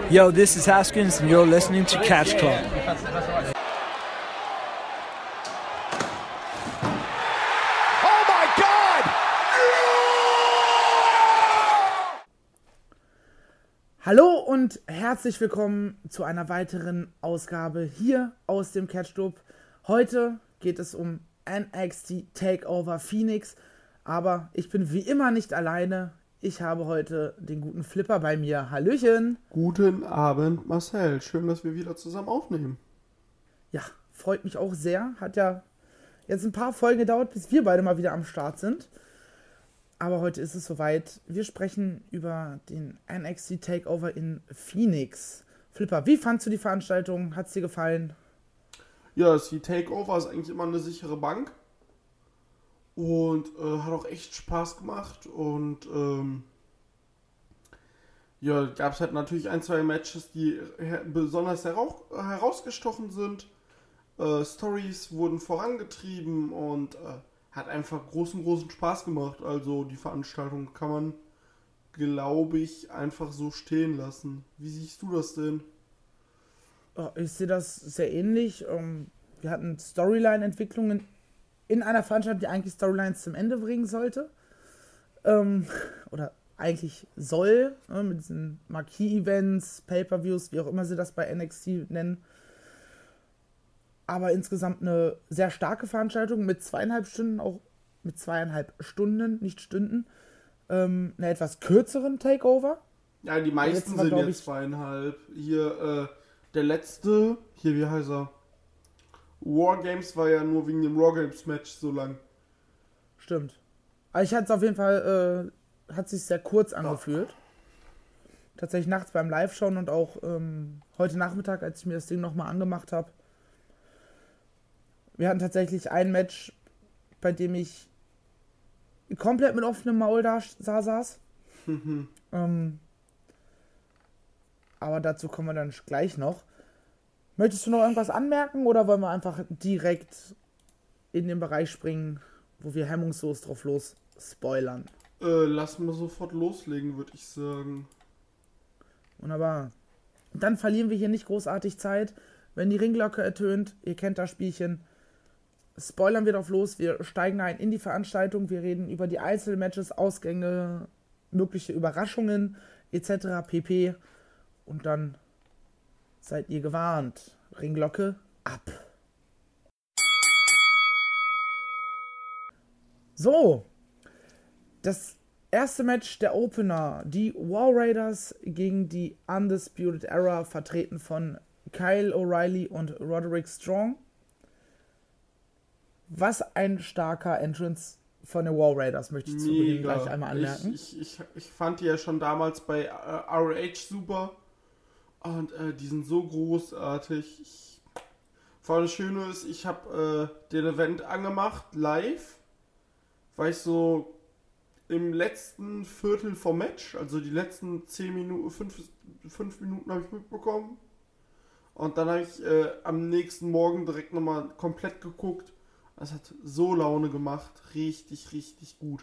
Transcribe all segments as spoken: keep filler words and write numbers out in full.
Yo, this is Haskins and you're listening to Catch Club. Oh my God! Hallo und herzlich willkommen zu einer weiteren Ausgabe hier aus dem Catch Club. Heute geht es um N X T Takeover Phoenix, aber ich bin wie immer nicht alleine. Ich habe heute den guten Flipper bei mir. Hallöchen. Guten Abend, Marcel. Schön, dass wir wieder zusammen aufnehmen. Ja, freut mich auch sehr. Hat ja jetzt ein paar Folgen gedauert, bis wir beide mal wieder am Start sind. Aber heute ist es soweit. Wir sprechen über den N X T Takeover in Phoenix. Flipper, wie fandst du die Veranstaltung? Hat es dir gefallen? Ja, das Takeover ist eigentlich immer eine sichere Bank. Und äh, hat auch echt Spaß gemacht. Und ähm, ja, gab es halt natürlich ein, zwei Matches, die her- besonders heraus- herausgestochen sind. Äh, Stories wurden vorangetrieben und äh, hat einfach großen, großen Spaß gemacht. Also die Veranstaltung kann man, glaube ich, einfach so stehen lassen. Wie siehst du das denn? Ich sehe das sehr ähnlich. Wir hatten Storyline-Entwicklungen in einer Veranstaltung, die eigentlich Storylines zum Ende bringen sollte. Ähm, oder eigentlich soll, ne, mit diesen Marquee-Events, Pay-Per-Views, wie auch immer sie das bei N X T nennen. Aber insgesamt eine sehr starke Veranstaltung mit zweieinhalb Stunden, auch mit zweieinhalb Stunden, nicht Stunden, ähm, eine etwas kürzeren Takeover. Ja, die meisten war, sind glaub jetzt ich- zweieinhalb. Hier, äh, der letzte, hier, wie heißt er? Wargames war ja nur wegen dem Wargames-Match so lang. Stimmt. Aber ich hatte es auf jeden Fall, äh, hat sich sehr kurz angefühlt. Tatsächlich nachts beim Live-Schauen und auch ähm, heute Nachmittag, als ich mir das Ding nochmal angemacht habe. Wir hatten tatsächlich ein Match, bei dem ich komplett mit offenem Maul da sa- saß. ähm, aber dazu kommen wir dann gleich noch. Möchtest du noch irgendwas anmerken oder wollen wir einfach direkt in den Bereich springen, wo wir hemmungslos drauf los spoilern? Äh, lass mal sofort loslegen, würde ich sagen. Wunderbar. Dann verlieren wir hier nicht großartig Zeit. Wenn die Ringglocke ertönt, ihr kennt das Spielchen, spoilern wir drauf los. Wir steigen ein in die Veranstaltung. Wir reden über die Einzelmatches, Ausgänge, mögliche Überraschungen et cetera pp. Und dann seid ihr gewarnt. Ringglocke ab. So, das erste Match der Opener, die War Raiders gegen die Undisputed Era, vertreten von Kyle O'Reilly und Roderick Strong. Was ein starker Entrance von den War Raiders, möchte ich zu Beginn gleich einmal anmerken. Ich, ich, ich, ich fand die ja schon damals bei äh, R O H super. Und äh, die sind so großartig. Ich, vor allem das Schöne ist, ich habe äh, den Event angemacht, live. War ich so im letzten Viertel vom Match, also die letzten zehn Minuten, fünf Minuten habe ich mitbekommen. Und dann habe ich äh, am nächsten Morgen direkt nochmal komplett geguckt. Das hat so Laune gemacht. Richtig, richtig gut.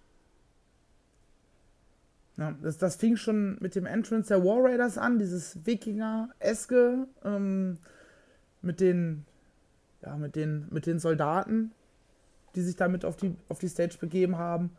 Ja, das, das fing schon mit dem Entrance der War Raiders an, dieses Wikinger-eske, ähm, mit den, ja, mit den, mit den Soldaten, die sich damit auf die, auf die Stage begeben haben.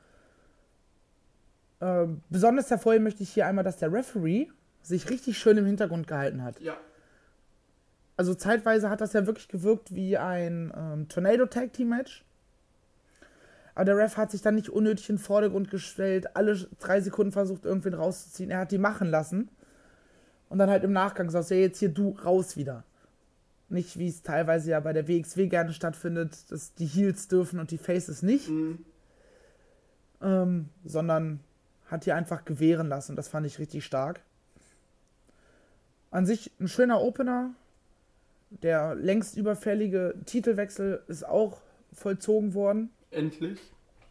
Ähm, besonders hervorheben möchte ich hier einmal, dass der Referee sich richtig schön im Hintergrund gehalten hat. Ja. Also zeitweise hat das ja wirklich gewirkt wie ein ähm, Tornado-Tag-Team-Match. Aber der Ref hat sich dann nicht unnötig in den Vordergrund gestellt, alle drei Sekunden versucht, irgendwen rauszuziehen. Er hat die machen lassen. Und dann halt im Nachgang gesagt, ja, jetzt hier du raus wieder. Nicht, wie es teilweise ja bei der W X W gerne stattfindet, dass die Heels dürfen und die Faces nicht. Mhm. Ähm, sondern hat hier einfach gewähren lassen. Das fand ich richtig stark. An sich ein schöner Opener. Der längst überfällige Titelwechsel ist auch vollzogen worden. Endlich.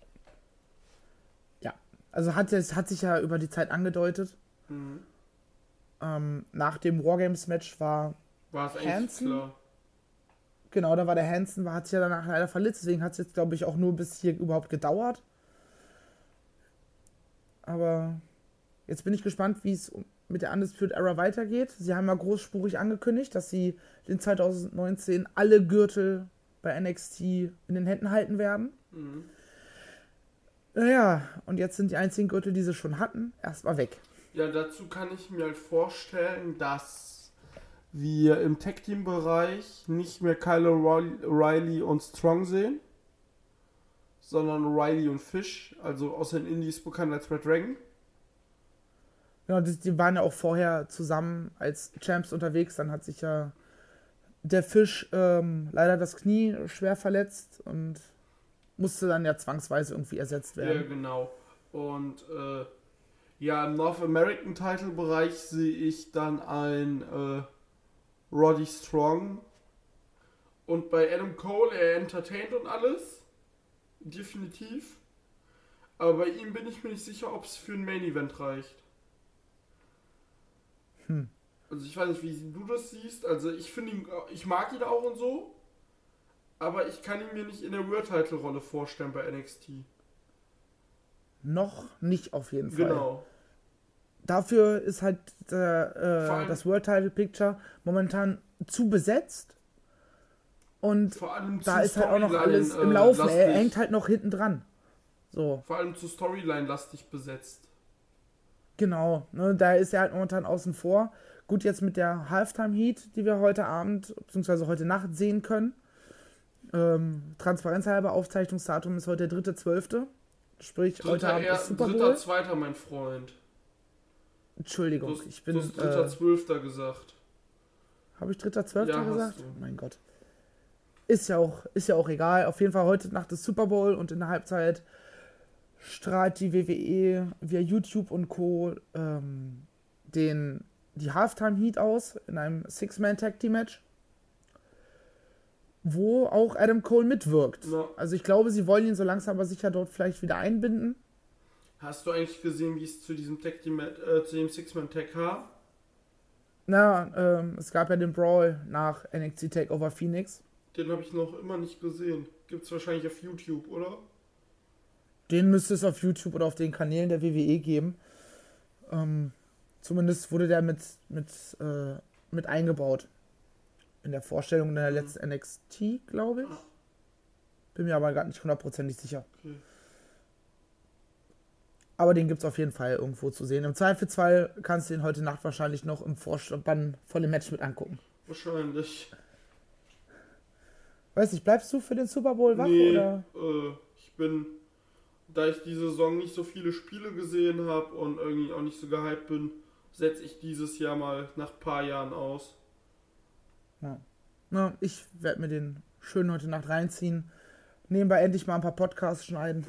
Ja, also hat, es hat sich ja über die Zeit angedeutet. Mhm. Ähm, nach dem Wargames-Match war War es eigentlich Hansen? klar. Genau, da war der Hansen, war, hat sich ja danach leider verletzt, deswegen hat es jetzt, glaube ich, auch nur bis hier überhaupt gedauert. Aber jetzt bin ich gespannt, wie es mit der Undisputed Era weitergeht. Sie haben ja großspurig angekündigt, dass sie in zwanzig neunzehn alle Gürtel bei N X T in den Händen halten werden. Mhm. Naja, und jetzt sind die einzigen Gürtel, die sie schon hatten, erstmal weg. Ja, dazu kann ich mir halt vorstellen, dass wir im Tag-Team-Bereich nicht mehr Kyle O'Reilly und Strong sehen, sondern O'Reilly und Fish, also aus den Indies bekannt als Red Dragon. Genau, die, die waren ja auch vorher zusammen als Champs unterwegs. Dann hat sich ja der Fisch ähm, leider das Knie schwer verletzt und musste dann ja zwangsweise irgendwie ersetzt werden. Ja, genau. Und äh, ja, im North American Title Bereich sehe ich dann ein äh, Roddy Strong. Und bei Adam Cole, er entertaint und alles. Definitiv. Aber bei ihm bin ich mir nicht sicher, ob es für ein Main Event reicht. Hm. Also ich weiß nicht, wie du das siehst. Also ich finde ihn, ich mag ihn auch und so. Aber ich kann ihn mir nicht in der World Title Rolle vorstellen bei N X T. Noch nicht auf jeden Fall. Genau. Dafür ist halt der, äh, das World Title Picture momentan zu besetzt. Und Vor allem da zu ist halt auch noch alles Storyline, im äh, Laufen. lastig. Er hängt halt noch hinten dran. So. Vor allem zu Storyline-lastig besetzt. Genau. Ne, da ist er halt momentan außen vor. Gut, jetzt mit der Halftime Heat, die wir heute Abend bzw. heute Nacht sehen können. Ähm, Transparenzhalber, Aufzeichnungsdatum ist heute der dritte zwölfte. Sprich, heute Dritter, Abend er, ist Super Bowl. dritter, zweiter, mein Freund. Entschuldigung, Du hast, ich bin... du hast dritter, Äh, zwölfter gesagt. Habe ich dritter zwölfter Ja, hast gesagt? du. Oh mein Gott. Ist ja, auch, ist ja auch egal. Auf jeden Fall heute Nacht ist Super Bowl und in der Halbzeit strahlt die W W E via YouTube und Co. Ähm, den, die Halftime Heat aus in einem Six-Man-Tag-Team-Match, wo auch Adam Cole mitwirkt. Ja. Also ich glaube, sie wollen ihn so langsam aber sicher dort vielleicht wieder einbinden. Hast du eigentlich gesehen, wie es zu diesem Tag Team, äh, zu dem Six-Man-Tag kam? Na, ähm, es gab ja den Brawl nach N X T TakeOver Phoenix. Den habe ich noch immer nicht gesehen. Gibt's wahrscheinlich auf YouTube, oder? Den müsste es auf YouTube oder auf den Kanälen der W W E geben. Ähm, zumindest wurde der mit, mit, äh, mit eingebaut. In der Vorstellung in der letzten N X T, glaube ich. Bin mir aber gerade nicht hundertprozentig sicher. Okay. Aber den gibt es auf jeden Fall irgendwo zu sehen. Im Zweifelsfall kannst du ihn heute Nacht wahrscheinlich noch im Vorspann von dem Match mit angucken. Wahrscheinlich. Weiß nicht, bleibst du für den Super Bowl wach? Nee, Oder? Äh, ich bin, da ich diese Saison nicht so viele Spiele gesehen habe und irgendwie auch nicht so gehypt bin, setze ich dieses Jahr mal nach ein paar Jahren aus. Ja. Na, ich werde mir den schön heute Nacht reinziehen. Nebenbei endlich mal ein paar Podcasts schneiden.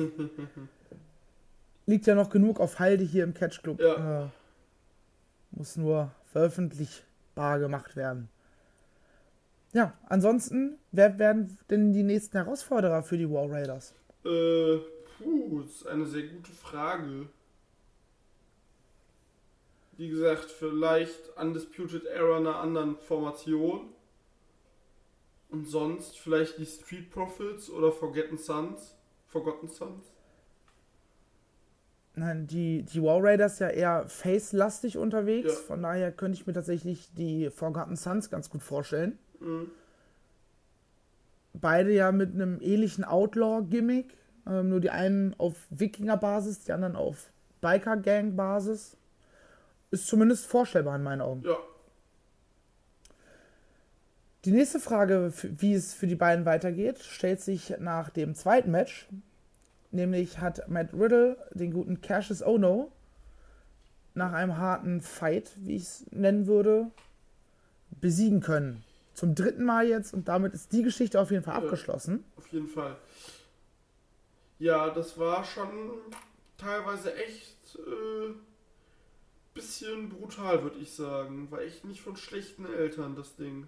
Liegt ja noch genug auf Halde hier im Catch Club. Ja. Äh, muss nur veröffentlichbar gemacht werden. Ja, ansonsten, wer werden denn die nächsten Herausforderer für die War Raiders? Äh, puh, das ist eine sehr gute Frage. Wie gesagt, vielleicht Undisputed Era einer anderen Formation. Und sonst vielleicht die Street Profits oder Forgotten Sons. Forgotten Sons. Nein, die, die War Raiders ja eher face-lastig unterwegs. Ja. Von daher könnte ich mir tatsächlich die Forgotten Sons ganz gut vorstellen. Mhm. Beide ja mit einem ähnlichen Outlaw-Gimmick. Ähm, nur die einen auf Wikinger-Basis, die anderen auf Biker-Gang-Basis. Ist zumindest vorstellbar in meinen Augen. Ja. Die nächste Frage, wie es für die beiden weitergeht, stellt sich nach dem zweiten Match. Nämlich hat Matt Riddle den guten Cassius Ohno nach einem harten Fight, wie ich es nennen würde, besiegen können. Zum dritten Mal jetzt und damit ist die Geschichte auf jeden Fall Ja. abgeschlossen. Auf jeden Fall. Ja, das war schon teilweise echt äh, bisschen brutal, würde ich sagen. War echt nicht von schlechten Eltern, das Ding.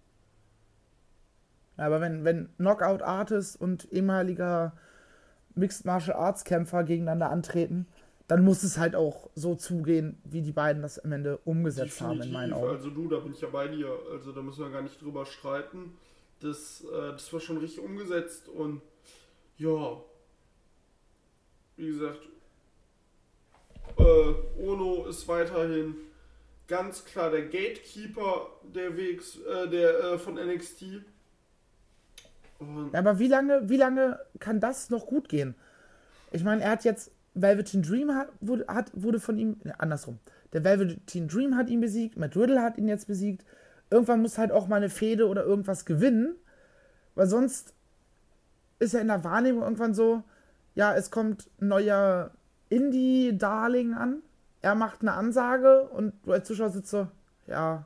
Ja, aber wenn, wenn Knockout Artist und ehemaliger Mixed Martial Arts Kämpfer gegeneinander antreten, dann muss es halt auch so zugehen, wie die beiden das am Ende umgesetzt haben, in meinen Augen. Also du, da bin ich ja bei dir. Also da müssen wir gar nicht drüber streiten. Das, äh, das war schon richtig umgesetzt und ja, wie gesagt, Äh, Ono ist weiterhin ganz klar der Gatekeeper der Wegs, äh, der äh, von N X T. Und Ja, aber wie lange, wie lange kann das noch gut gehen? Ich meine, er hat jetzt Velveteen Dream hat, wurde, hat, wurde von ihm, ne, andersrum. Der Velveteen Dream hat ihn besiegt, Matt Riddle hat ihn jetzt besiegt. Irgendwann muss halt auch mal eine Fehde oder irgendwas gewinnen, weil sonst ist er in der Wahrnehmung irgendwann so, ja, es kommt ein neuer Indie-Darling an, er macht eine Ansage und du als Zuschauer sitzt so, ja,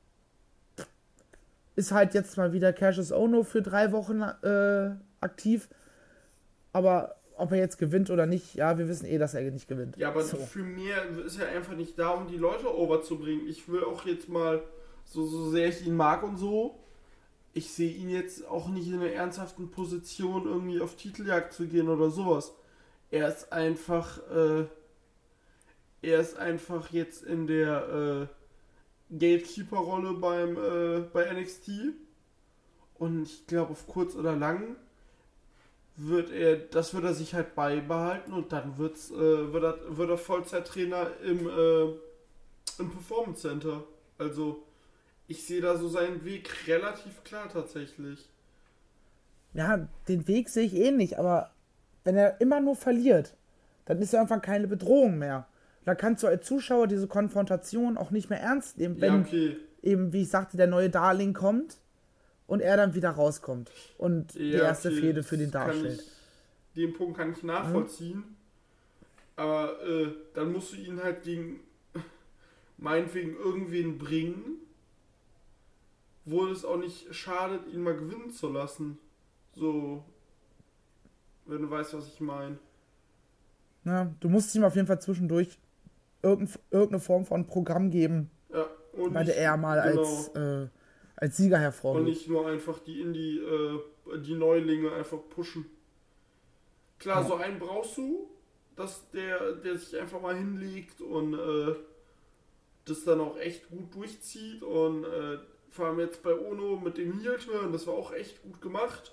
ist halt jetzt mal wieder Cassius Ohno für drei Wochen äh, aktiv, aber ob er jetzt gewinnt oder nicht, ja, wir wissen eh, dass er nicht gewinnt. ja, aber so. für mehr ist er einfach nicht da, um die Leute overzubringen. Ich will auch jetzt mal, so, so sehr ich ihn mag und so, ich sehe ihn jetzt auch nicht in einer ernsthaften Position, irgendwie auf Titeljagd zu gehen oder sowas. Er ist einfach, äh, er ist einfach jetzt in der äh, Gatekeeper-Rolle beim äh, bei N X T und ich glaube auf kurz oder lang wird er, das wird er sich halt beibehalten und dann wird's, äh, wird, er, wird er Vollzeittrainer im, äh, im Performance Center. Also ich sehe da so seinen Weg relativ klar tatsächlich. Ja, den Weg sehe ich ähnlich, aber wenn er immer nur verliert, dann ist er irgendwann keine Bedrohung mehr. Da kannst du als Zuschauer diese Konfrontation auch nicht mehr ernst nehmen, wenn Ja, okay. eben, wie ich sagte, der neue Darling kommt und er dann wieder rauskommt und die Ja, erste okay, Fehde für den das kann darstellt. Ich, den Punkt kann ich nachvollziehen. Mhm. Aber äh, dann musst du ihn halt gegen meinetwegen irgendwen bringen, wo es auch nicht schadet, ihn mal gewinnen zu lassen. So, wenn du weißt, was ich meine. Ja, du musst ihm auf jeden Fall zwischendurch irgend, irgendeine Form von Programm geben, Ja, und weil nicht, er mal genau, als, äh, als Sieger und hervorgeht. nicht nur einfach die Indie, äh, die Neulinge einfach pushen. Klar, Ja. so einen brauchst du, dass der, der sich einfach mal hinlegt und äh, das dann auch echt gut durchzieht und äh, vor allem jetzt bei Ono mit dem Heel-Turn, das war auch echt gut gemacht.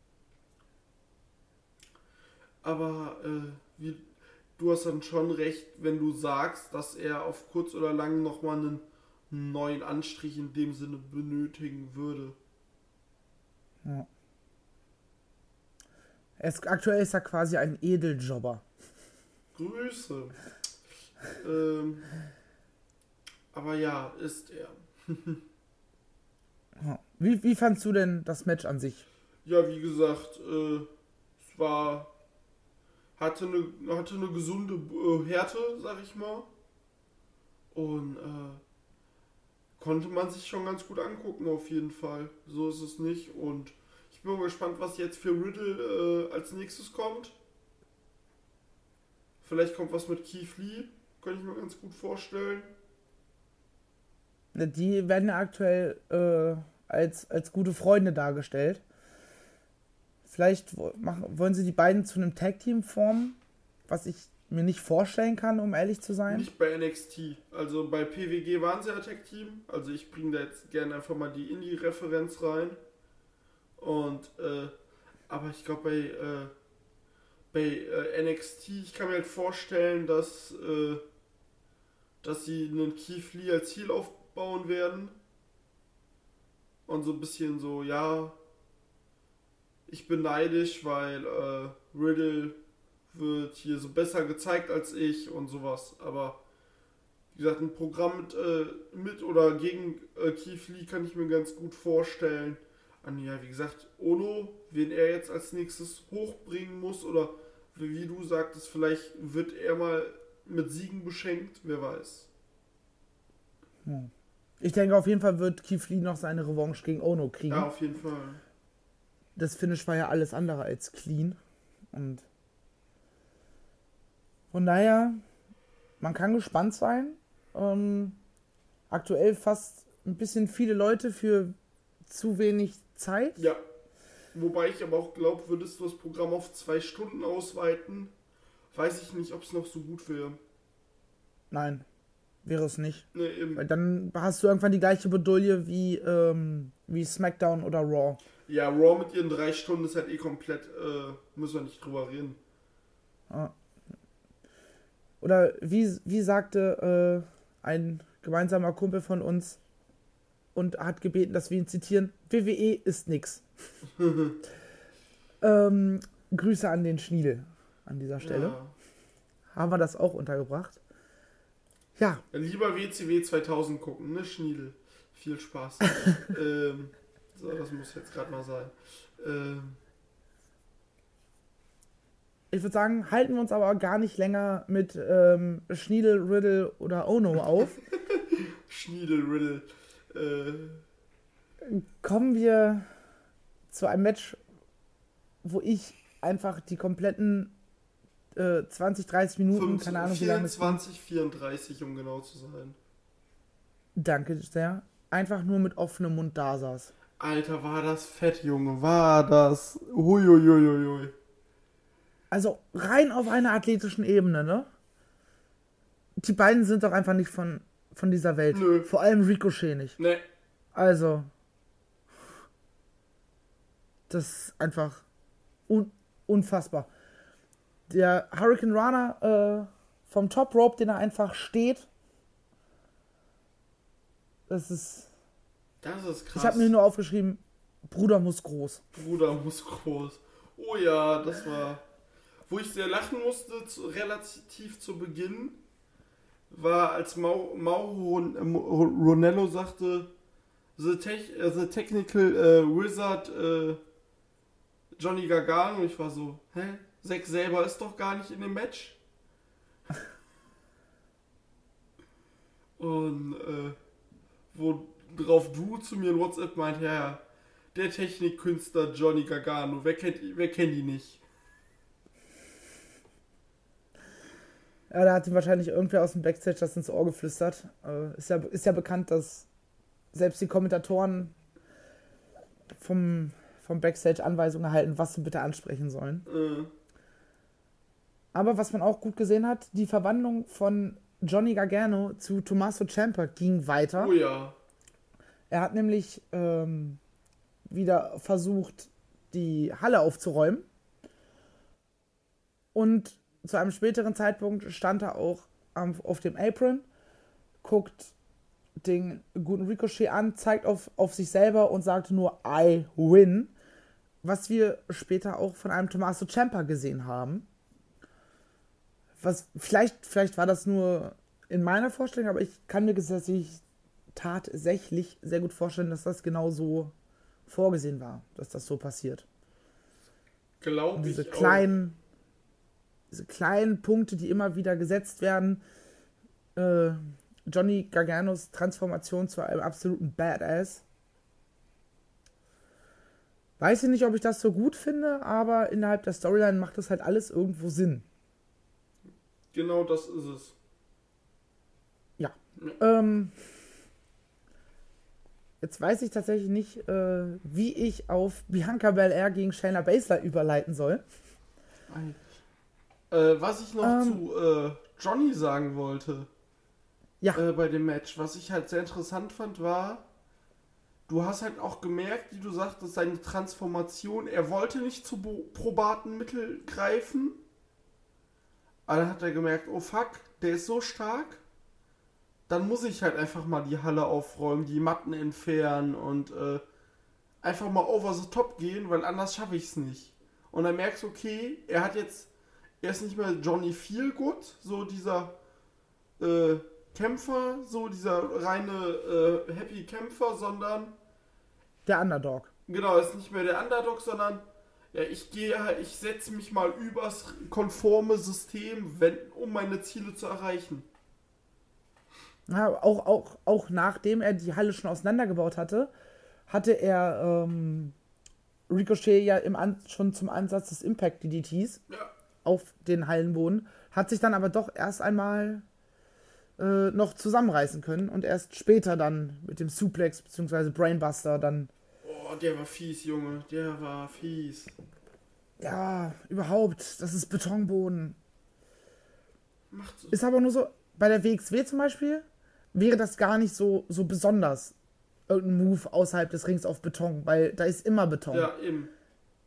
Aber äh, wie, du hast dann schon recht, wenn du sagst, dass er auf kurz oder lang nochmal einen neuen Anstrich in dem Sinne benötigen würde. Ja. Er ist, aktuell ist er quasi ein Edeljobber. Grüße. ähm, aber ja, ist er. Ja. Wie, wie fandst du denn das Match an sich? Ja, wie gesagt, äh, es war, hatte eine, hatte eine gesunde äh, Härte, sag ich mal. Und äh, konnte man sich schon ganz gut angucken, auf jeden Fall. So ist es nicht. Und ich bin mal gespannt, was jetzt für Riddle äh, als nächstes kommt. Vielleicht kommt was mit Keith Lee, könnte ich mir ganz gut vorstellen. Die werden ja aktuell äh, als, als gute Freunde dargestellt. Vielleicht wo- machen, wollen sie die beiden zu einem Tag-Team formen, was ich mir nicht vorstellen kann, um ehrlich zu sein. Nicht bei N X T. Also bei P W G waren sie ja Tag-Team. Also ich bringe da jetzt gerne einfach mal die Indie-Referenz rein. Und, äh, aber ich glaube bei, äh, bei äh, N X T, ich kann mir halt vorstellen, dass, äh, dass sie einen Keith Lee als Heel aufbauen werden. Und so ein bisschen so, ja, ich bin neidisch, weil äh, Riddle wird hier so besser gezeigt als ich und sowas. Aber wie gesagt, ein Programm mit, äh, mit oder gegen äh, Keith Lee kann ich mir ganz gut vorstellen. Und ja, wie gesagt, Ono, wen er jetzt als nächstes hochbringen muss oder wie du sagtest, vielleicht wird er mal mit Siegen beschenkt, wer weiß. Ich denke, auf jeden Fall wird Keith Lee noch seine Revanche gegen Ono kriegen. Ja, auf jeden Fall. Das Finish war ja alles andere als clean. Und von daher, man kann gespannt sein. Ähm, aktuell fast ein bisschen viele Leute für zu wenig Zeit. Ja. Wobei ich aber auch glaube, würdest du das Programm auf zwei Stunden ausweiten, weiß ich nicht, ob es noch so gut wäre. Nein, wäre es nicht. Ne, eben. Weil dann hast du irgendwann die gleiche Bedulie wie, ähm, wie SmackDown oder Raw. Ja, Raw mit ihren drei Stunden ist halt eh komplett, äh, müssen wir nicht drüber reden. Oder wie, wie sagte äh, ein gemeinsamer Kumpel von uns und hat gebeten, dass wir ihn zitieren, W W E ist nix. ähm, Grüße an den Schniedel an dieser Stelle. Ja. Haben wir das auch untergebracht. Ja. Lieber W C W zweitausend gucken, ne, Schniedel. Viel Spaß. ähm, so, das muss jetzt gerade mal sein. Ähm, Ich würde sagen, halten wir uns aber gar nicht länger mit ähm, Schniedel, Riddle oder Ono auf. Schniedel, Riddle. Äh, Kommen wir zu einem Match, wo ich einfach die kompletten äh, zwanzig, dreißig Minuten, keine Ahnung wie lange es ging. vierundzwanzig, vierunddreißig, um genau zu sein. Danke sehr. Einfach nur mit offenem Mund da saß. Alter, war das fett, Junge. War das. Huiuiuiui. Also rein auf einer athletischen Ebene, ne? Die beiden sind doch einfach nicht von, von dieser Welt. Nö. Vor allem Ricochet nicht. Ne. Also. Das ist einfach un unfassbar. Der Hurricane Runner äh, vom Top Rope, den er einfach steht. Das ist. Das ist krass. Ich habe mir nur aufgeschrieben, Bruder muss groß. Bruder muss groß. Oh ja, das war... Wo ich sehr lachen musste, zu, relativ zu Beginn, war, als Mau, Mauro Ronello sagte, The, tech, uh, the Technical uh, Wizard uh, Johnny Gargano. Ich war so, hä? Zack selber ist doch gar nicht in dem Match. Und äh, worauf du zu mir in WhatsApp meint, ja, der Technikkünstler Johnny Gargano, wer kennt, wer kennt ihn nicht? Ja, da hat ihm wahrscheinlich irgendwer aus dem Backstage das ins Ohr geflüstert. Äh, ist, ja, ist ja bekannt, dass selbst die Kommentatoren vom, vom Backstage Anweisungen erhalten, was sie bitte ansprechen sollen. Äh. Aber was man auch gut gesehen hat, die Verwandlung von Johnny Gargano zu Tommaso Ciampa ging weiter. Oh ja. Er hat nämlich ähm, wieder versucht, die Halle aufzuräumen. Und zu einem späteren Zeitpunkt stand er auch am, auf dem Apron, guckt den guten Ricochet an, zeigt auf, auf sich selber und sagte nur I win, was wir später auch von einem Tommaso Ciampa gesehen haben. Was vielleicht, vielleicht war das nur in meiner Vorstellung, aber ich kann mir tatsächlich, tatsächlich sehr gut vorstellen, dass das genau so vorgesehen war, dass das so passiert. Glaube Und diese ich kleinen diese kleinen Punkte, die immer wieder gesetzt werden. Äh, Johnny Garganos Transformation zu einem absoluten Badass. Weiß ich nicht, ob ich das so gut finde, aber innerhalb der Storyline macht das halt alles irgendwo Sinn. Genau das ist es. Ja. ja. Ähm, jetzt weiß ich tatsächlich nicht, äh, wie ich auf Bianca Belair gegen Shayna Baszler überleiten soll. Nein. Äh, was ich noch ähm, zu äh, Johnny sagen wollte, ja. äh, bei dem Match, was ich halt sehr interessant fand, war, du hast halt auch gemerkt, wie du sagtest, seine Transformation, er wollte nicht zu probaten Mittel greifen, aber dann hat er gemerkt, oh fuck, der ist so stark, dann muss ich halt einfach mal die Halle aufräumen, die Matten entfernen und äh, einfach mal over the top gehen, weil anders schaffe ich es nicht. Und dann merkst du, okay, er hat jetzt Er ist nicht mehr Johnny Feelgood, so dieser äh, Kämpfer, so dieser reine äh, Happy Kämpfer, sondern der Underdog. Genau, ist nicht mehr der Underdog, sondern ja, ich gehe, ich setze mich mal übers konforme System, wenn, um meine Ziele zu erreichen. Ja, auch, auch, auch nachdem er die Halle schon auseinandergebaut hatte, hatte er ähm, Ricochet ja im An- schon zum Ansatz des Impact D D Ts. Ja. Auf den Hallenboden, hat sich dann aber doch erst einmal äh, noch zusammenreißen können und erst später dann mit dem Suplex bzw. Brainbuster dann... Oh, der war fies, Junge, der war fies. Ja, überhaupt, das ist Betonboden. Macht so. Ist aber nur so, bei der W X W zum Beispiel, wäre das gar nicht so, so besonders, irgendein Move außerhalb des Rings auf Beton, weil da ist immer Beton. Ja, eben.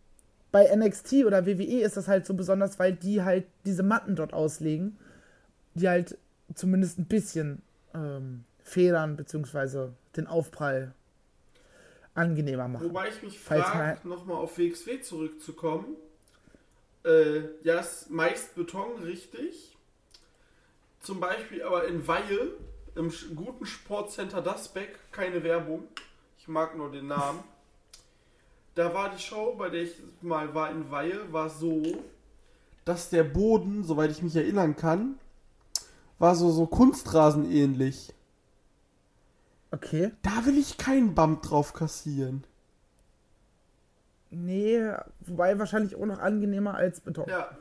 Bei N X T oder W W E ist das halt so besonders, weil die halt diese Matten dort auslegen die halt zumindest ein bisschen ähm, federn, beziehungsweise den Aufprall angenehmer machen. Wobei ich mich Falls frage, nochmal auf W X W zurückzukommen. Äh, ja, ist meist Beton, richtig. Zum Beispiel aber in Weihe, im sch- guten Sportcenter Dasbeck, keine Werbung, ich mag nur den Namen. Da war die Show, bei der ich mal war in Weihe, war so, dass der Boden, soweit ich mich erinnern kann, war so, so Kunstrasen ähnlich. Okay. Da will ich keinen Bump drauf kassieren. Nee, wobei wahrscheinlich auch noch angenehmer als Beton. Ja.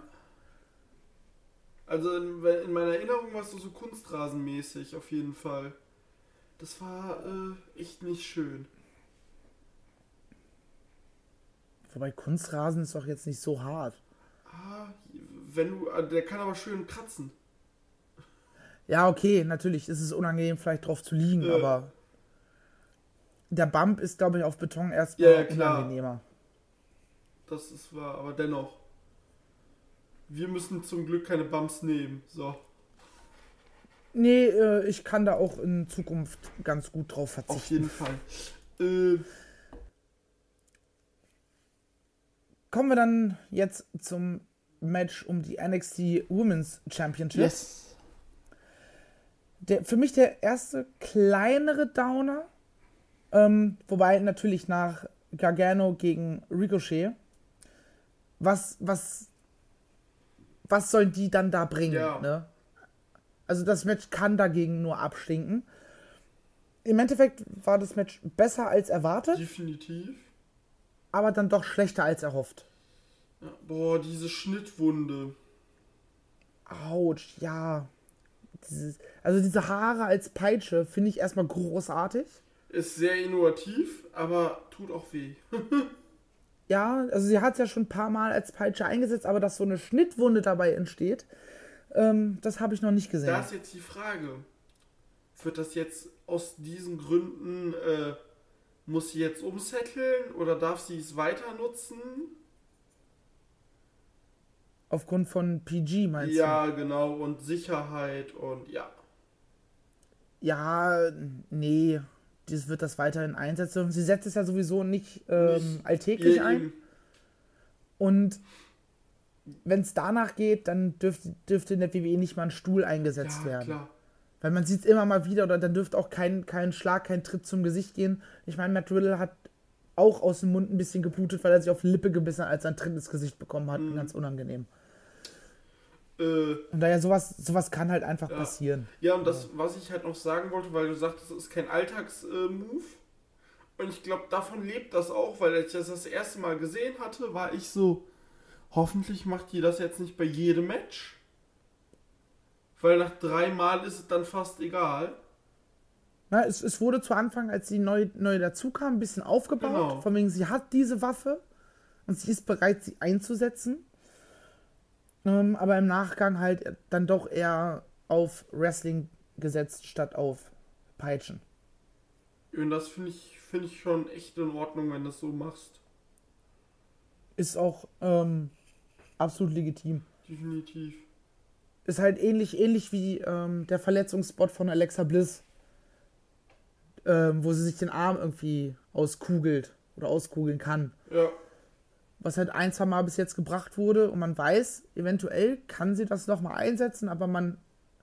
Also in, in meiner Erinnerung war es so, so kunstrasenmäßig auf jeden Fall. Das war äh, echt nicht schön. Wobei Kunstrasen ist doch jetzt nicht so hart. Ah, wenn du, der kann aber schön kratzen. Ja, okay, natürlich ist es unangenehm, vielleicht drauf zu liegen, Ja. aber der Bump ist, glaube ich, auf Beton erstmal Ja, ja, klar. unangenehmer. Das ist wahr, aber dennoch. Wir müssen zum Glück keine Bumps nehmen. So, Nee, äh, ich kann da auch in Zukunft ganz gut drauf verzichten. auf jeden Fall. Äh, Kommen wir dann jetzt zum Match um die N X T Women's Championship. yes. Der, für mich der erste kleinere Downer. Ähm, wobei natürlich nach Gargano gegen Ricochet. Was, was, was sollen die dann da bringen? Ja. Ne? Also das Match kann dagegen nur abstinken. Im Endeffekt war das Match besser als erwartet, Definitiv. aber dann doch schlechter als erhofft. Ja, boah, diese Schnittwunde. Autsch, ja. Dieses, also diese Haare als Peitsche finde ich erstmal großartig. Ist sehr innovativ, aber tut auch weh. Ja, also sie hat es ja schon ein paar Mal als Peitsche eingesetzt, aber dass so eine Schnittwunde dabei entsteht, ähm, das habe ich noch nicht gesehen. Da ist jetzt die Frage, wird das jetzt aus diesen Gründen, äh, muss sie jetzt umsetteln oder darf sie es weiter nutzen? Aufgrund von P G meinst Ja, genau, und Sicherheit und ja. du? Ja, nee, das wird das weiterhin einsetzen dürfen. Sie setzt es ja sowieso nicht ähm, Nicht- alltäglich Ja, ein. eben. Und wenn es danach geht, dann dürfte, dürfte in der W W E nicht mal ein Stuhl eingesetzt Ja, werden. klar. Weil man sieht es immer mal wieder, oder dann dürfte auch kein, kein Schlag, kein Tritt zum Gesicht gehen. Ich meine, Matt Riddle hat auch aus dem Mund ein bisschen geblutet, weil er sich auf die Lippe gebissen hat, als er ein Tritt ins Gesicht bekommen hat. Mhm. Ganz unangenehm. Äh, Und daher, sowas, sowas kann halt einfach Ja. passieren. ja, und das, was ich halt noch sagen wollte, weil du sagtest, es ist kein Alltags-Move. Und ich glaube, davon lebt das auch, weil als ich das das erste Mal gesehen hatte, war ich so, hoffentlich macht die das jetzt nicht bei jedem Match. Weil nach drei Mal ist es dann fast egal. Na, es, es wurde zu Anfang, als sie neu, neu dazu kam, ein bisschen aufgebaut. Genau. Von wegen, sie hat diese Waffe und sie ist bereit, sie einzusetzen. Ähm, aber im Nachgang halt dann doch eher auf Wrestling gesetzt, statt auf Peitschen. Und das finde ich, find ich schon echt in Ordnung, wenn du das so machst. Ist auch ähm, absolut legitim. Definitiv. Ist halt ähnlich, ähnlich wie ähm, der Verletzungsspot von Alexa Bliss, ähm, wo sie sich den Arm irgendwie auskugelt oder auskugeln kann. Ja. Was halt ein, zwei Mal bis jetzt gebracht wurde und man weiß, eventuell kann sie das nochmal einsetzen, aber man,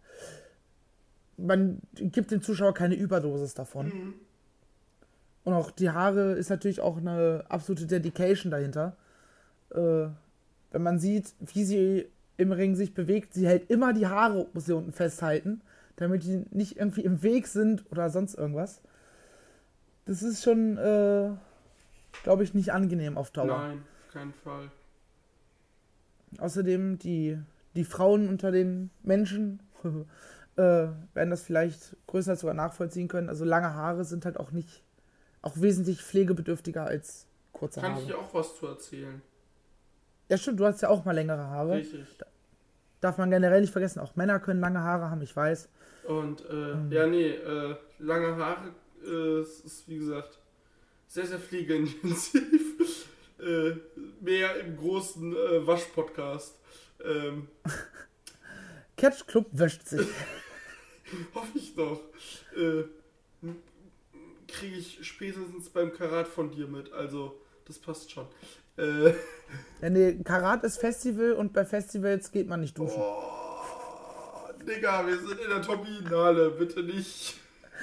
man gibt dem Zuschauer keine Überdosis davon. Mhm. Und auch die Haare ist natürlich auch eine absolute Dedication dahinter. Äh, wenn man sieht, wie sie im Ring sich bewegt, sie hält immer die Haare, muss sie unten festhalten, damit die nicht irgendwie im Weg sind oder sonst irgendwas. Das ist schon, äh, glaube ich, nicht angenehm auf Dauer. Nein, auf keinen Fall. Außerdem die, die Frauen unter den Menschen äh, werden das vielleicht größer sogar nachvollziehen können. Also lange Haare sind halt auch nicht, auch wesentlich pflegebedürftiger als kurze Kann Haare. ich dir auch was zu erzählen? Ja stimmt, du hast ja auch mal längere Haare. Richtig. Darf man generell nicht vergessen, auch Männer können lange Haare haben, ich weiß. Und, äh, Mhm. ja, nee, äh, lange Haare, äh, es ist, wie gesagt, sehr, sehr pflegeintensiv. äh, mehr im großen äh, Waschpodcast. Ähm, Catch Club wäscht sich. Hoffe ich doch. Äh, kriege ich spätestens beim Karat von dir mit. Also, das passt schon. Äh, ja, nee, Karat ist Festival und bei Festivals geht man nicht duschen. Oh, Digga, wir sind in der Top-Finale. Bitte nicht.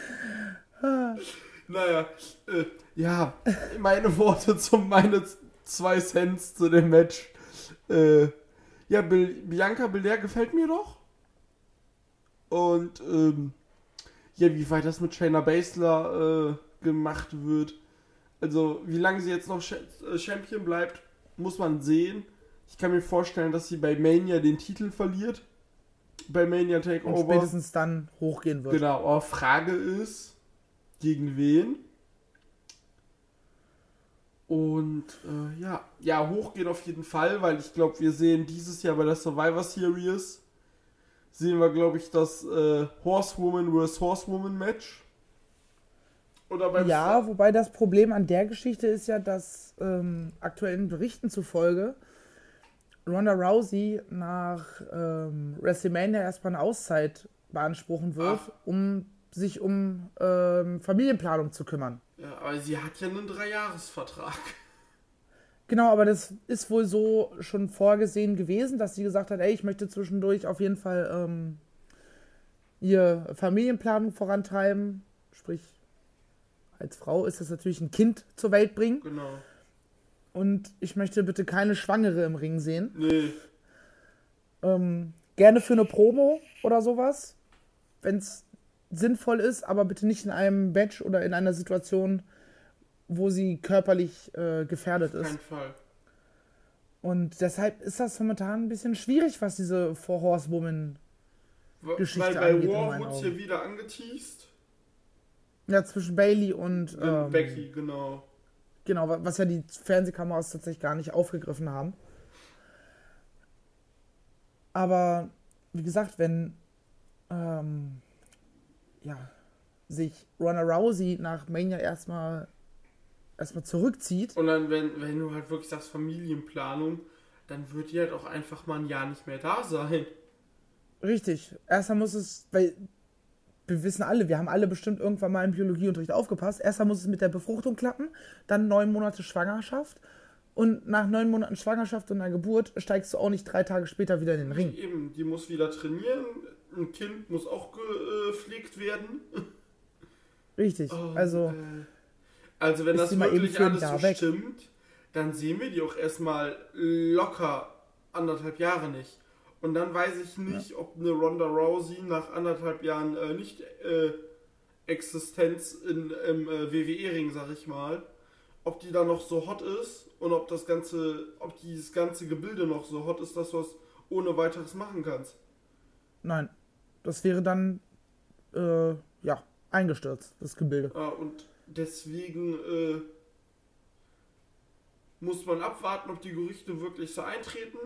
Naja, äh, ja, meine Worte zu meine zwei Cents zu dem Match. Äh, ja, Bil- Bianca Belair gefällt mir doch. Und, ähm, ja, wie weit das mit Shayna Baszler äh, gemacht wird. Also, wie lange sie jetzt noch Ch- äh, Champion bleibt, muss man sehen. Ich kann mir vorstellen, dass sie bei Mania den Titel verliert. Bei Mania Takeover. Und spätestens dann hochgehen wird. Genau, aber Frage ist, gegen wen? Und äh, ja, ja, hochgehen auf jeden Fall, weil ich glaube, wir sehen dieses Jahr bei der Survivor Series, sehen wir, glaube ich, das äh, Horsewoman versus Horsewoman Match. Oder beim Ja, Fra- wobei das Problem an der Geschichte ist ja, dass ähm, aktuellen Berichten zufolge Ronda Rousey nach ähm, WrestleMania erstmal eine Auszeit beanspruchen wird, Ach. um sich um ähm, Familienplanung zu kümmern. Ja, aber sie hat ja einen Dreijahresvertrag. Genau, aber das ist wohl so schon vorgesehen gewesen, dass sie gesagt hat, ey, ich möchte zwischendurch auf jeden Fall ähm, ihr Familienplanung vorantreiben. Sprich, als Frau ist das natürlich ein Kind zur Welt bringen. Genau. Und ich möchte bitte keine Schwangere im Ring sehen. Nee. Ähm, gerne für eine Promo oder sowas, wenn es sinnvoll ist, aber bitte nicht in einem Match oder in einer Situation, wo sie körperlich äh, gefährdet Auf ist. keinen Fall. Und deshalb ist das momentan ein bisschen schwierig, was diese Four Horsewoman W- Geschichte Weil bei angeht, in War meinen wurde es Augen. ja wieder angeteased. ja, zwischen Bailey und ähm, Becky, genau. Genau, wa- was ja die Fernsehkameras tatsächlich gar nicht aufgegriffen haben. Aber wie gesagt, wenn ähm, ja, sich Ronda Rousey nach Mania erstmal erstmal zurückzieht, Und dann, wenn, wenn du halt wirklich sagst Familienplanung, dann wird die halt auch einfach mal ein Jahr nicht mehr da sein. richtig, erstmal muss es, weil wir wissen alle, wir haben alle bestimmt irgendwann mal im Biologieunterricht aufgepasst, erstmal muss es mit der Befruchtung klappen, dann neun Monate Schwangerschaft und nach neun Monaten Schwangerschaft und einer Geburt steigst du auch nicht drei Tage später wieder in den Ring. Eben, die muss wieder trainieren, ein Kind muss auch gepflegt werden. Richtig, Oh, also äh, also wenn ist das die mal eben wirklich für ein alles Jahr so weg. stimmt, dann sehen wir die auch erstmal locker anderthalb Jahre nicht. Und dann weiß ich nicht, ob eine Ronda Rousey nach anderthalb Jahren äh, nicht äh, Existenz in, im äh, W W E-Ring, sag ich mal, ob die da noch so hot ist und ob das ganze, ob dieses ganze Gebilde noch so hot ist, dass du es ohne weiteres machen kannst. nein, das wäre dann äh, ja, eingestürzt, das Gebilde. Ja, und deswegen äh, muss man abwarten, ob die Gerüchte wirklich so eintreten.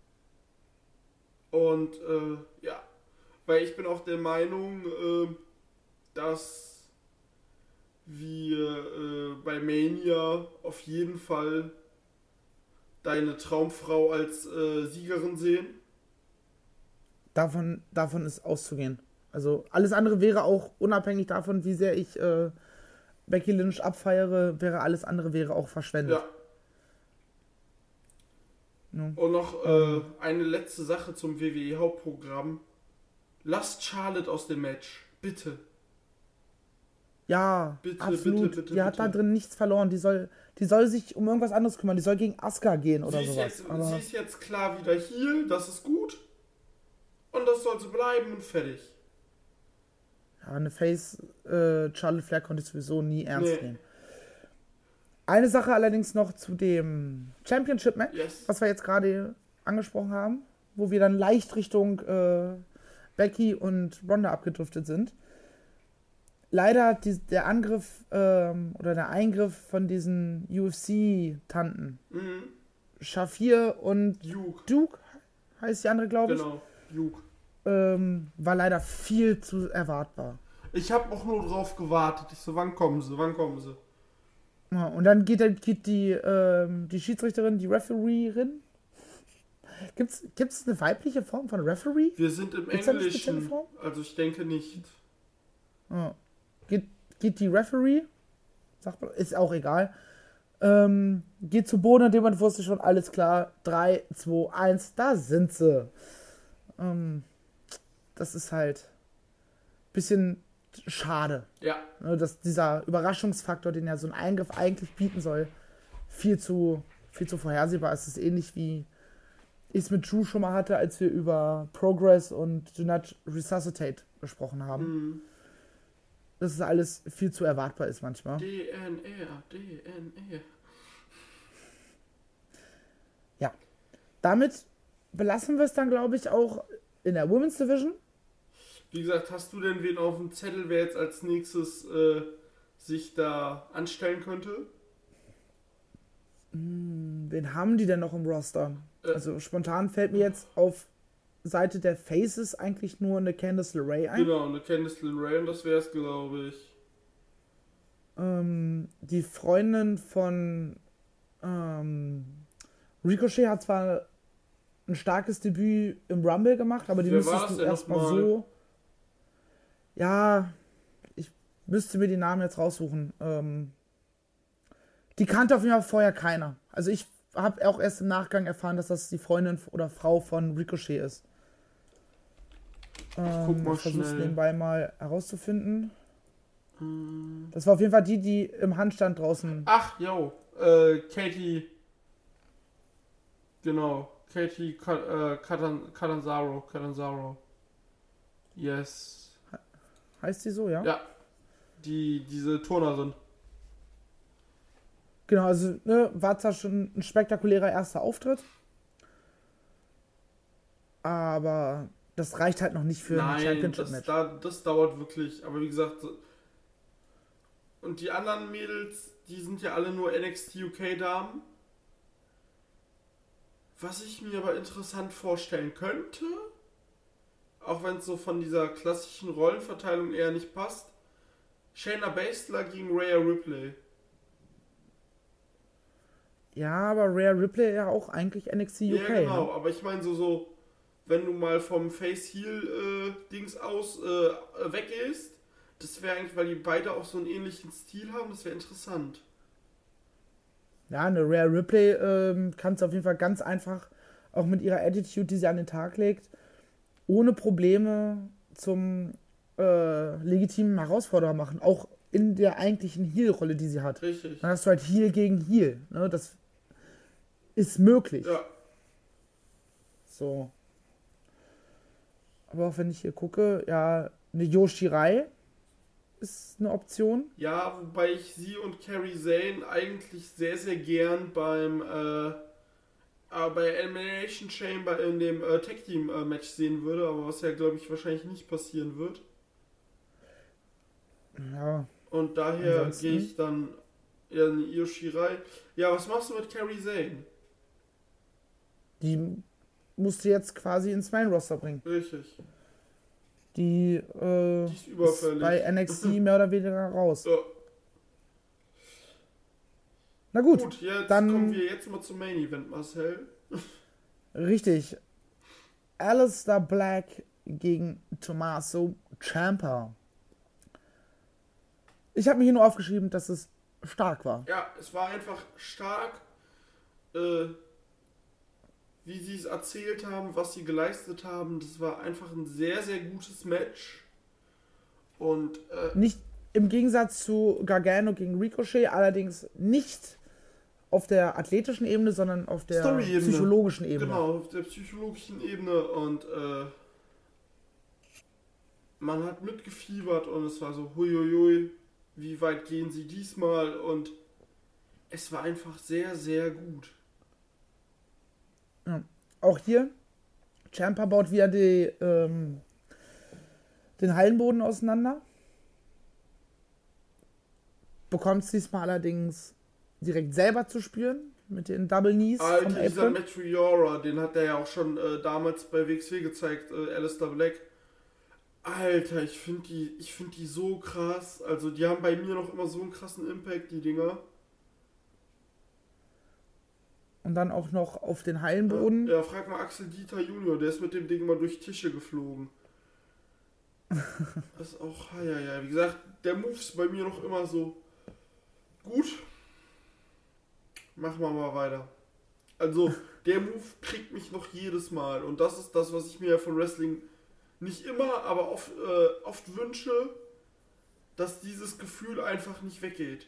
Und äh, ja, weil ich bin auch der Meinung, äh, dass wir äh, bei Mania auf jeden Fall deine Traumfrau als äh, Siegerin sehen. Davon, davon ist auszugehen. Also alles andere wäre auch unabhängig davon, wie sehr ich äh, Becky Lynch abfeiere, wäre alles andere wäre auch verschwendet. Ja. Ja. Und noch äh, eine letzte Sache zum W W E-Hauptprogramm. Lasst Charlotte aus dem Match. Bitte. Ja, Bitte, absolut. bitte, bitte, die hat bitte. da drin nichts verloren. Die soll, die soll sich um irgendwas anderes kümmern. Die soll gegen Asuka gehen oder sie, ist sowas. jetzt, Aber sie ist jetzt klar wieder hier, das ist gut. Und das soll so bleiben und fertig. ja, eine Face äh, Charlotte Flair konnte ich sowieso nie ernst Nee. nehmen. Eine Sache allerdings noch zu dem Championship-Match, Yes. was wir jetzt gerade angesprochen haben, wo wir dann leicht Richtung äh, Becky und Ronda abgedriftet sind. Leider hat die, der Angriff ähm, oder der Eingriff von diesen U F C-Tanten, Mhm. Shafir und Duke. Duke, heißt die andere, glaube ich, Genau, Duke. ähm, war leider viel zu erwartbar. Ich habe auch nur drauf gewartet. Ich so, wann kommen sie, wann kommen sie? Ja, und dann geht, dann geht die, ähm, die Schiedsrichterin, die Refereerin, Gibt's, gibt's eine weibliche Form von Referee? Wir sind im Gibt's da eine spezielle Englischen, Form? also ich denke nicht. Ja. Geht, geht die Referee, sagt man, ist auch egal, ähm, geht zu Boden, in dem man wusste schon, alles klar, drei, zwei, eins, da sind sie. Ähm, das ist halt ein bisschen schade, Ja, ne, dass dieser Überraschungsfaktor, den ja so ein Eingriff eigentlich bieten soll, viel zu, viel zu vorhersehbar ist. Es ist ähnlich wie ich es mit Drew schon mal hatte, als wir über Progress und Do Not Resuscitate gesprochen haben. hm. Dass es alles viel zu erwartbar ist manchmal. D N R, D N R. Ja. Damit belassen wir es dann, glaube ich, auch in der Women's Division. Wie gesagt, hast du denn wen auf dem Zettel, wer jetzt als nächstes äh, sich da anstellen könnte? Wen haben die denn noch im Roster? Äh. Also spontan fällt mir jetzt auf Seite der Faces eigentlich nur eine Candice LeRae ein. Genau, eine Candice LeRae und das wäre es, glaube ich. Ähm, die Freundin von ähm, Ricochet hat zwar ein starkes Debüt im Rumble gemacht, aber die Wer war müsstest das du denn erstmal nochmal? so... Ja, ich müsste mir die Namen jetzt raussuchen. Ähm, die kannte auf jeden Fall vorher keiner. Also ich habe auch erst im Nachgang erfahren, dass das die Freundin oder Frau von Ricochet ist. Ähm, guck mal ich versuche es schnell. nebenbei mal herauszufinden. Hm. Das war auf jeden Fall die, die im Handstand draußen... Ach, yo, äh, Katie. Genau, Katie Ka- äh, Catan- Catanzaro, Catanzaro. Yes. Heißt die so, ja? Ja, die, diese Turnerin. Genau, also ne, war zwar schon ein spektakulärer erster Auftritt, aber das reicht halt noch nicht für ein Nein, das, Championship-Match. da, das dauert wirklich. Aber wie gesagt, so- und die anderen Mädels, die sind ja alle nur N X T U K-Damen. Was ich mir aber interessant vorstellen könnte, auch wenn es so von dieser klassischen Rollenverteilung eher nicht passt, Shayna Baszler gegen Rhea Ripley. Ja, aber Rhea Ripley ja auch eigentlich N X T U K. Ja, genau, Ne? aber ich meine so, so, wenn du mal vom Face-Heel-Dings aus äh, weggehst, das wäre eigentlich, weil die beide auch so einen ähnlichen Stil haben, das wäre interessant. Ja, eine Rhea Ripley ähm, kannst du auf jeden Fall ganz einfach, auch mit ihrer Attitude, die sie an den Tag legt, ohne Probleme zum äh, legitimen Herausforderer machen. Auch in der eigentlichen Heel-Rolle, die sie hat. Richtig. Dann hast du halt Heel gegen Heel. Ne? Das ist möglich. Ja, So. Aber auch wenn ich hier gucke, ja, eine Yoshirai ist eine Option. ja, wobei ich sie und Kairi Sane eigentlich sehr, sehr gern beim äh, äh, bei Elimination Chamber in dem äh, Tag Team äh, Match sehen würde, aber was ja, glaube ich, wahrscheinlich nicht passieren wird. Ja, Und daher Ansonsten? gehe ich dann ja, eine Io Shirai. Ja, was machst du mit Kairi Sane? die musst du jetzt quasi ins Main-Roster bringen. Richtig. Die, äh, Die ist überfällig. bei N X T mehr oder weniger raus. So, Na gut, gut, jetzt dann- kommen wir jetzt mal zum Main Event, Marcel. richtig. Alistair Black gegen Tommaso Ciampa. Ich habe mir hier nur aufgeschrieben, dass es stark war. Ja, es war einfach stark, äh, wie sie es erzählt haben, was sie geleistet haben. Das war einfach ein sehr, sehr gutes Match. Und äh, Nicht im Gegensatz zu Gargano gegen Ricochet, allerdings nicht auf der athletischen Ebene, sondern auf der Story-Ebene. psychologischen Ebene. genau, auf der psychologischen Ebene. Und äh, man hat mitgefiebert und es war so, huiuiui, wie weit gehen sie diesmal? Und es war einfach sehr, sehr gut. Auch hier, Ciampa baut wieder die, ähm, den Hallenboden auseinander. Bekommt es diesmal allerdings direkt selber zu spüren mit den Double Knees vom Alter, dieser Apron. Meteora, den hat er ja auch schon äh, damals bei W X W gezeigt, äh, Alistair Black. Alter, ich finde die, ich finde die so krass. Also die haben bei mir noch immer so einen krassen Impact, die Dinger. und dann auch noch auf den Hallenboden. Ja, ja, frag mal Axel Dieter Junior, der ist mit dem Ding mal durch Tische geflogen. Das ist auch, ja, ja, wie gesagt, der Move ist bei mir noch immer so gut. Machen wir mal weiter. Also, der Move kriegt mich noch jedes Mal. Und das ist das, was ich mir von Wrestling nicht immer, aber oft, äh, oft wünsche, dass dieses Gefühl einfach nicht weggeht.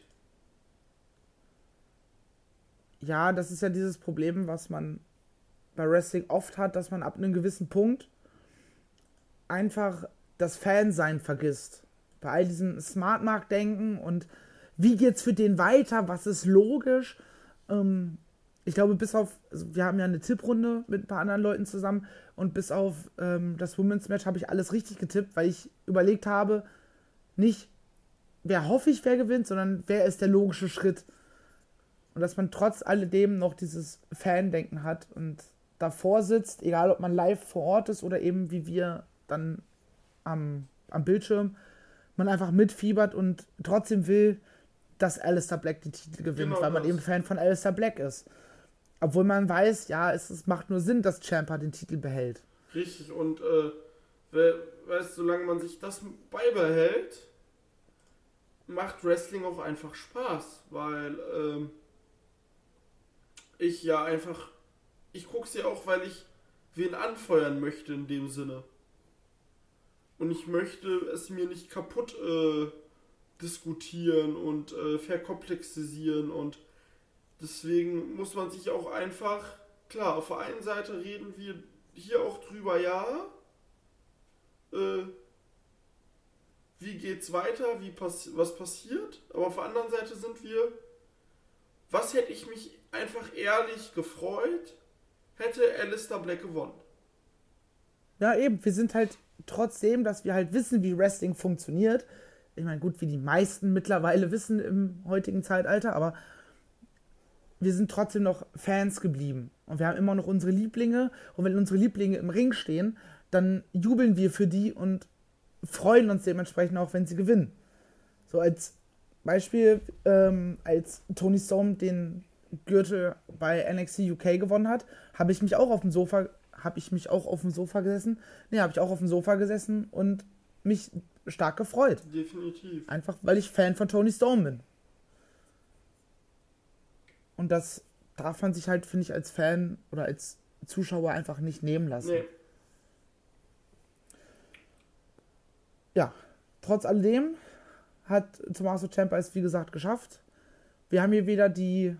Ja, das ist ja dieses Problem, was man bei Wrestling oft hat, dass man ab einem gewissen Punkt einfach das Fansein vergisst. Bei all diesem Smart-Mark-Denken und wie geht's für den weiter, was ist logisch. Ähm, ich glaube, bis auf, also wir haben ja eine Tipprunde mit ein paar anderen Leuten zusammen und bis auf ähm, das Women's Match habe ich alles richtig getippt, weil ich überlegt habe, nicht wer hoffe ich, wer gewinnt, sondern wer ist der logische Schritt. Und dass man trotz alledem noch dieses Fan-Denken hat und davor sitzt, egal ob man live vor Ort ist oder eben wie wir dann am, am Bildschirm, man einfach mitfiebert und trotzdem will, dass Aleister Black die Titel gewinnt, Genau weil man das. eben Fan von Aleister Black ist. Obwohl man weiß, ja, es, es macht nur Sinn, dass Ciampa den Titel behält. Richtig, und äh, we- weißt, solange man sich das beibehält, macht Wrestling auch einfach Spaß, weil ähm, ich ja einfach, ich guck's ja auch, weil ich wen anfeuern möchte in dem Sinne. Und ich möchte es mir nicht kaputt äh, diskutieren und äh, verkomplexisieren und deswegen muss man sich auch einfach, klar, auf der einen Seite reden wir hier auch drüber, ja, äh, wie geht's weiter, wie pass- was passiert, aber auf der anderen Seite sind wir, was hätte ich mich einfach ehrlich gefreut, hätte Aleister Black gewonnen. Ja, eben, wir sind halt trotzdem, dass wir halt wissen, wie Wrestling funktioniert. Ich meine, gut, wie die meisten mittlerweile wissen im heutigen Zeitalter, aber wir sind trotzdem noch Fans geblieben. Und wir haben immer noch unsere Lieblinge. Und wenn unsere Lieblinge im Ring stehen, dann jubeln wir für die und freuen uns dementsprechend auch, wenn sie gewinnen. So als Beispiel, ähm, als Toni Storm den Gürtel bei N X T U K gewonnen hat, habe ich mich auch auf dem Sofa, habe ich mich auch auf dem Sofa gesessen. Nee, habe ich auch auf dem Sofa gesessen und mich stark gefreut. Definitiv. Einfach, weil ich Fan von Toni Storm bin. Und das darf man sich halt, finde ich, als Fan oder als Zuschauer einfach nicht nehmen lassen. Nee. Ja, trotz alledem hat Tommaso Ciampa es, wie gesagt, geschafft. Wir haben hier wieder die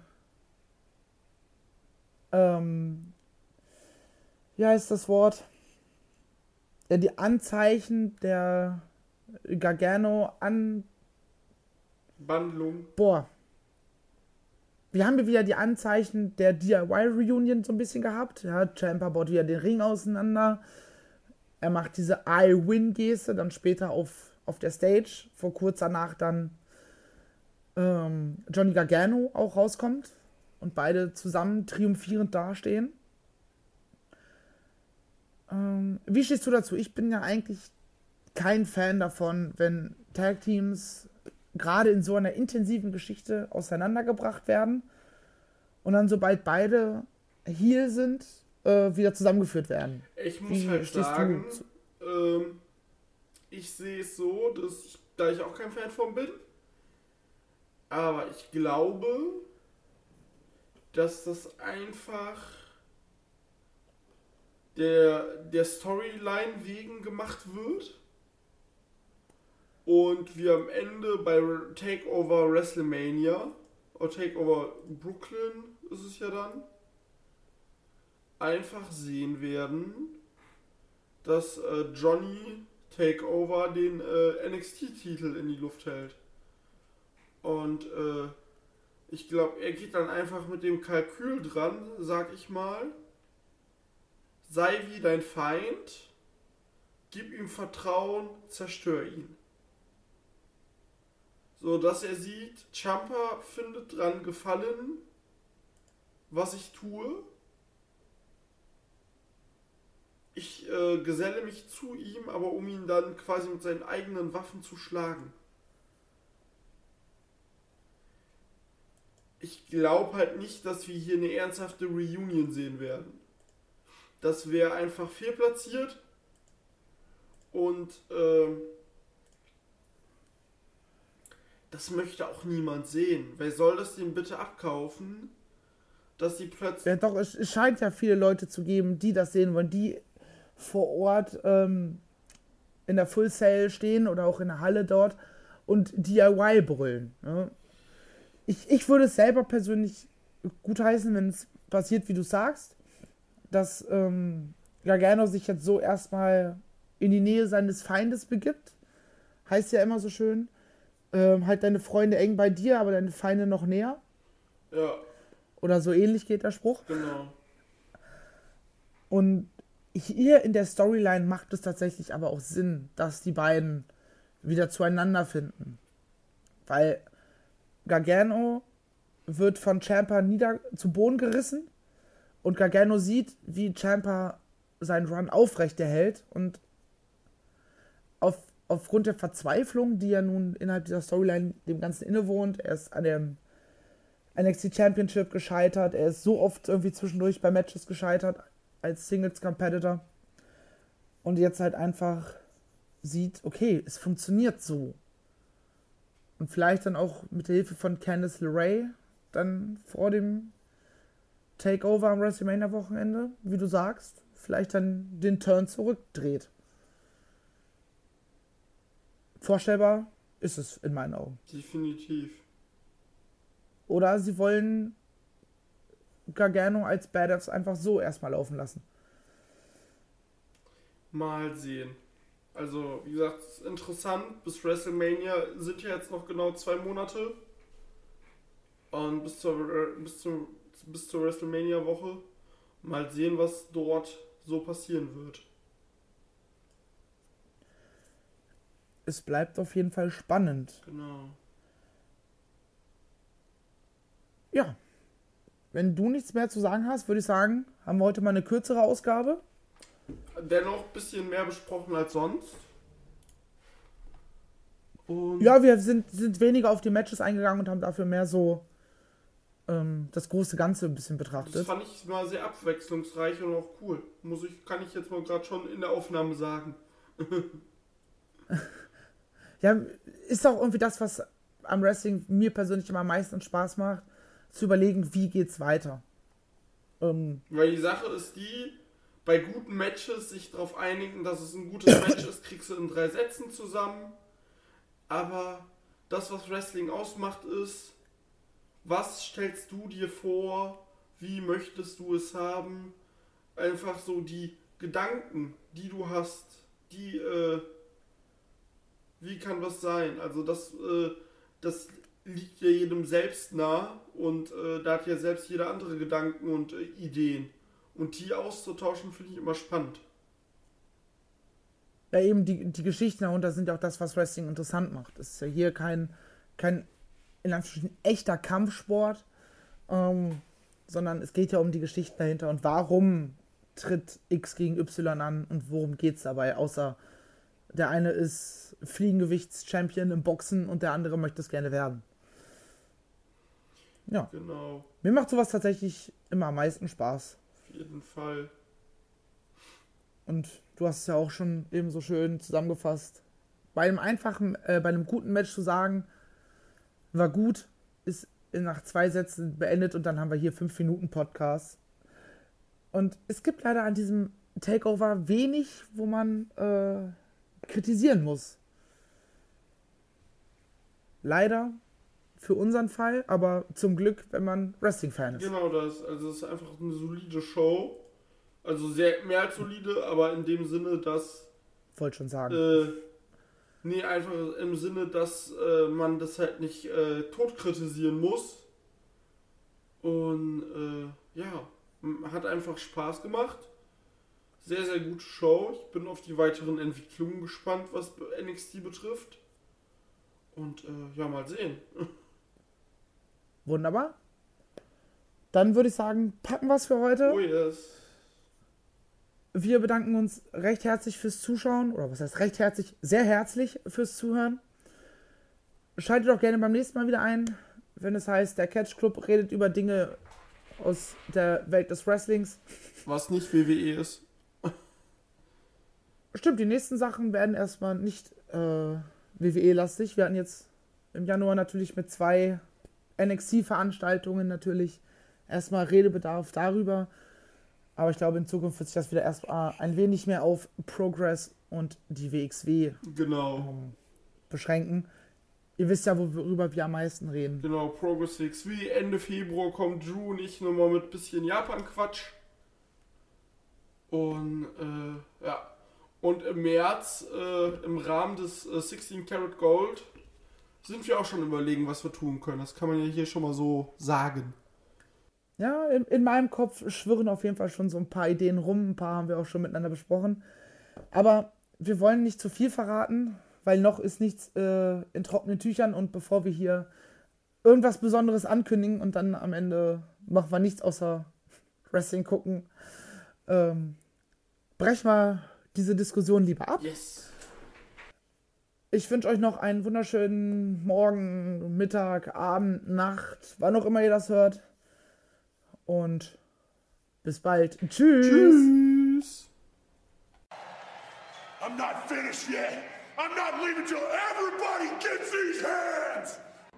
ähm, wie heißt das Wort? Ja, die Anzeichen der Gargano an... Bandlung. Boah. Wir haben hier wieder die Anzeichen der D I Y-Reunion so ein bisschen gehabt. Ja, Ciampa baut wieder den Ring auseinander. Er macht diese I-Win-Geste, dann später auf, auf der Stage, vor kurz danach dann ähm, Johnny Gargano auch rauskommt und beide zusammen triumphierend dastehen. Ähm, wie stehst du dazu? Ich bin ja eigentlich kein Fan davon, wenn Tag-Teams gerade in so einer intensiven Geschichte auseinandergebracht werden und dann, sobald beide Heel sind, äh, wieder zusammengeführt werden. Ich muss Wie halt stehst sagen, du ähm, ich sehe es so, dass ich, da ich auch kein Fan von bin, aber ich glaube, dass das einfach der, der Storyline wegen gemacht wird und wir am Ende bei Takeover WrestleMania oder Takeover Brooklyn ist es ja dann, einfach sehen werden, dass äh, Johnny Takeover den äh, N X T-Titel in die Luft hält. Und äh, ich glaube, er geht dann einfach mit dem Kalkül dran, sag ich mal, sei wie dein Feind, gib ihm Vertrauen, zerstör ihn. So, dass er sieht, Ciampa findet dran Gefallen, was ich tue. Ich äh, geselle mich zu ihm, aber um ihn dann quasi mit seinen eigenen Waffen zu schlagen. ich glaube halt nicht, dass wir hier eine ernsthafte Reunion sehen werden. Das wäre einfach fehlplatziert und äh, das möchte auch niemand sehen. Wer soll das denn bitte abkaufen, dass sie plötzlich... Ja, doch, es, es scheint ja viele Leute zu geben, die das sehen wollen, die vor Ort ähm, in der Full Sail stehen oder auch in der Halle dort und D I Y brüllen. Ne? Ich, ich würde es selber persönlich gutheißen, wenn es passiert, wie du sagst, dass ähm, Gargano sich jetzt so erstmal in die Nähe seines Feindes begibt. Heißt ja immer so schön. Ähm, halt deine Freunde eng bei dir, aber deine Feinde noch näher. Ja. Oder so ähnlich geht der Spruch. Genau. Und hier in der Storyline macht es tatsächlich aber auch Sinn, dass die beiden wieder zueinander finden. Weil Gargano wird von Ciampa nieder zu Boden gerissen und Gargano sieht, wie Ciampa seinen Run aufrechterhält und auf, aufgrund der Verzweiflung, die ja nun innerhalb dieser Storyline dem Ganzen innewohnt, er ist an dem N X T Championship gescheitert, er ist so oft irgendwie zwischendurch bei Matches gescheitert als Singles-Competitor und jetzt halt einfach sieht, okay, es funktioniert so. Und vielleicht dann auch mit der Hilfe von Candice LeRae dann vor dem Takeover am WrestleMania-Wochenende, wie du sagst, vielleicht dann den Turn zurückdreht. Vorstellbar ist es in meinen Augen. Definitiv. Oder sie wollen Gargano als Badass einfach so erstmal laufen lassen. Mal sehen. Also, wie gesagt, es ist interessant. Bis WrestleMania sind ja jetzt noch genau zwei Monate. Und bis zur, bis zur, bis zur WrestleMania-Woche mal sehen, was dort so passieren wird. Es bleibt auf jeden Fall spannend. Genau. Ja. Wenn du nichts mehr zu sagen hast, würde ich sagen, haben wir heute mal eine kürzere Ausgabe. Dennoch ein bisschen mehr besprochen als sonst. Und Ja, wir sind, sind weniger auf die Matches eingegangen und haben dafür mehr so ähm, das große Ganze ein bisschen das betrachtet. fand ich mal sehr abwechslungsreich und auch cool. Muss ich, kann ich jetzt mal gerade schon in der Aufnahme sagen. Ja, ist auch irgendwie das, was am Wrestling mir persönlich immer am meisten Spaß macht, zu überlegen, wie geht's weiter. Ähm, Weil die Sache ist die, bei guten Matches sich darauf einigen, dass es ein gutes Match ist, kriegst du in drei Sätzen zusammen. Aber das, was Wrestling ausmacht, ist, was stellst du dir vor, wie möchtest du es haben? Einfach so die Gedanken, die du hast, die, äh, wie kann was sein? Also das, äh, das liegt ja jedem selbst nah und äh, da hat ja selbst jeder andere Gedanken und äh, Ideen. Und die auszutauschen, finde ich immer spannend. ja, eben die, die Geschichten darunter sind ja auch das, was Wrestling interessant macht. Es ist ja hier kein, kein in Anführungsstrichen echter Kampfsport, ähm, sondern es geht ja um die Geschichten dahinter und warum tritt X gegen Y an und worum geht es dabei, außer der eine ist Fliegengewichts-Champion im Boxen und der andere möchte es gerne werden. Ja, Genau, mir macht sowas tatsächlich immer am meisten Spaß. auf jeden Fall. Und du hast es ja auch schon eben so schön zusammengefasst. Bei einem einfachen, äh, bei einem guten Match zu sagen, war gut, ist nach zwei Sätzen beendet und dann haben wir hier fünf Minuten Podcast. Und es gibt leider an diesem Takeover wenig, wo man äh, kritisieren muss. Leider für unseren Fall, aber zum Glück, wenn man Wrestling-Fan ist. Genau das, also es ist einfach eine solide Show. Also sehr mehr als solide, aber in dem Sinne, dass Wollte schon sagen. äh, nee, einfach im Sinne, dass äh, man das halt nicht äh, tot kritisieren muss. Und äh, ja, m- hat einfach Spaß gemacht. Sehr, sehr gute Show. Ich bin auf die weiteren Entwicklungen gespannt, was N X T betrifft. Und äh, ja, mal sehen. Wunderbar. Dann würde ich sagen, packen wir es für heute. Oh yes. Wir bedanken uns recht herzlich fürs Zuschauen. Oder was heißt recht herzlich? Sehr herzlich fürs Zuhören. Schaltet doch gerne beim nächsten Mal wieder ein. wenn es heißt, der Catch Club redet über Dinge aus der Welt des Wrestlings. Was nicht W W E ist. Stimmt, die nächsten Sachen werden erstmal nicht äh, W W E-lastig. Wir hatten jetzt im Januar natürlich mit zwei N X T-Veranstaltungen natürlich erstmal Redebedarf darüber. Aber ich glaube, in Zukunft wird sich das wieder erstmal ein wenig mehr auf Progress und die W X W Genau. ähm, beschränken. Ihr wisst ja, worüber wir am meisten reden. Genau, Progress W X W. Ende Februar kommt Drew und ich nochmal mit bisschen Japan-Quatsch. Und, äh, ja. Und im März, äh, im Rahmen des äh, sechzehn Karat Gold, sind wir auch schon überlegen, was wir tun können. Das kann man ja hier schon mal so sagen. Ja, in, in meinem Kopf schwirren auf jeden Fall schon so ein paar Ideen rum. Ein paar haben wir auch schon miteinander besprochen. Aber wir wollen nicht zu viel verraten, weil noch ist nichts äh, in trockenen Tüchern. Und bevor wir hier irgendwas Besonderes ankündigen und dann am Ende machen wir nichts außer Wrestling gucken, ähm, brechen wir diese Diskussion lieber ab. Yes. Ich wünsche euch noch einen wunderschönen Morgen, Mittag, Abend, Nacht, wann auch immer ihr das hört. Und bis bald. Tschüss. Tschüss. I'm not finished yet. I'm not leaving till everybody gets these hands.